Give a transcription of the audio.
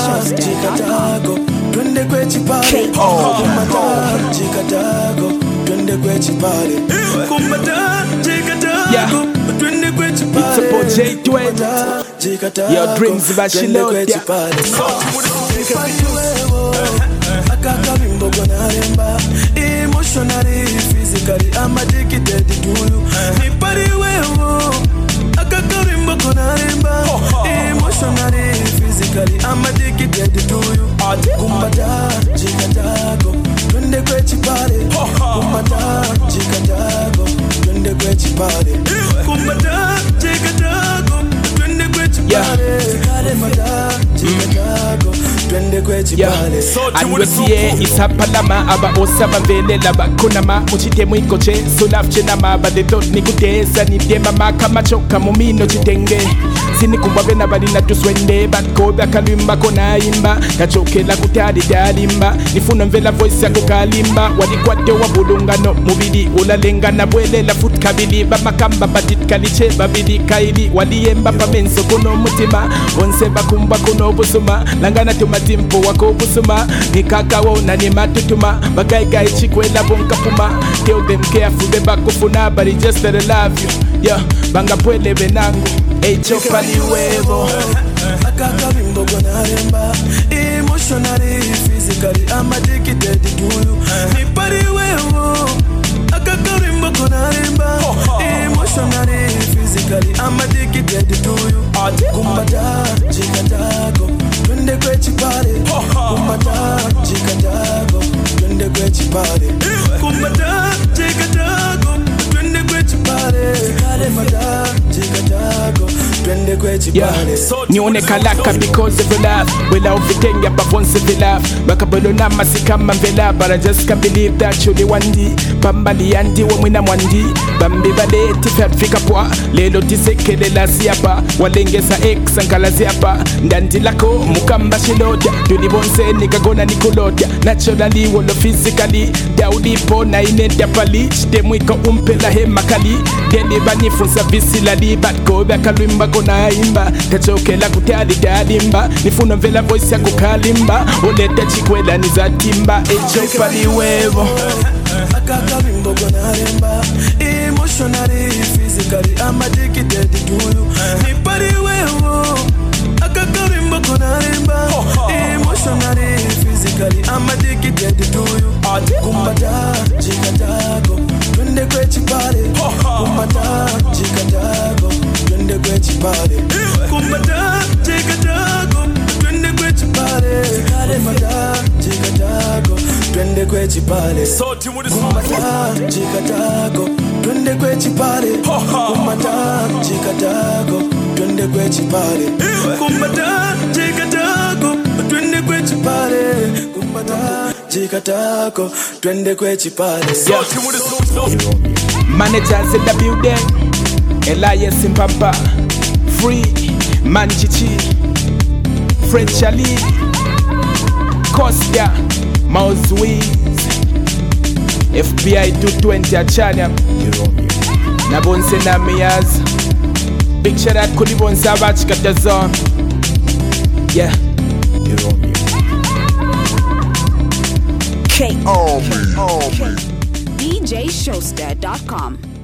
jikatago twende kwechipale kumbata jikatago twende kwechipale kumbata jikatago twende kwechipale it's about J20 your dreams bashilodia akakabimbo gonaremba emotionally physically I'm addicted to you nipari wewo akakabimbo gonaremba emotionally physically I'm addicted to you kumbata jikatago twende kwechipale kumbata jikatago twende kwechipale kumbata jikatago twende kwechipale kumbata jikatago twende kwechipale anwetie isapalama aba osaba velela bakonama muchite mwikoche sulafche nama badethot nikutesa nidyemama kamachoka mumino chitenge sinikumba bena balina tuswende bakoba kalimba konaimba kachokela kutali dalimba nifuna mvela voice yako kalimba walikwate wabulungano mubili ulalengana bwelela fut kabili bamakamba badit kaliche babili kaili waliyemba pamenso kono mutima onse bakumba kono busuma langana tumatimpo wako busuma nikakawo na ni matutuma bagaigai chikwela bonkapuma tell them careful be bakufuna but it's just that I love you yeah banga pwele benangu chopali wevo akakabimbo gonaremba emotionally physically I'm addicted to you nipari wewo akakabimbo gonaremba emotionally physically I'm addicted to you kumbata jikatago twende kwechipale kumbata jikatago twende kwechipale kumbata jikatago twende kwechipale kumbata jikatago twende kwechipale nione kalaka because of your love without vitenge abavonse vilaf bakabelona masikama mvela but I just can't believe that you're the one D pambali yandi wemwina mwandi bambi baleti fika pwa lelo tisekelela siapa walengeza ex ankala siapa ndandi lako mukamba shilodia tulibonse nikagona nikulodia naturally wolo physically daulipo na inenda pali shitemwika umpela hemakali deli banifunza visilali batkobe akalwimba kona imba kachokela kutali dalimba nifuna mvela voice yako kalimba oleta chikwela nizatimba echopali wevo akakabimbo gonaremba emotionally physically I'm addicted to you nipari wewo akakabimbo gonaremba emotionally physically I'm addicted to you kumbata jikatago twende kwechipale kumbata jikatago twende kwechipale kumbata jikatago twende kwechipale kumbata jikatago twende kwechipale kumbata jikatago twende kwechipale kumbata jikatago twende kwechipale kumbata jikatago twende kwechipale kumbata jikatago twende kwechipale managers in the building Elias Impampa Free Manchichi French Ali Costa Mousewiz FBI 220 Achanya Nabonse Namiyaz Big shout out Kulibon Savage Katazon yeah DJShowster.com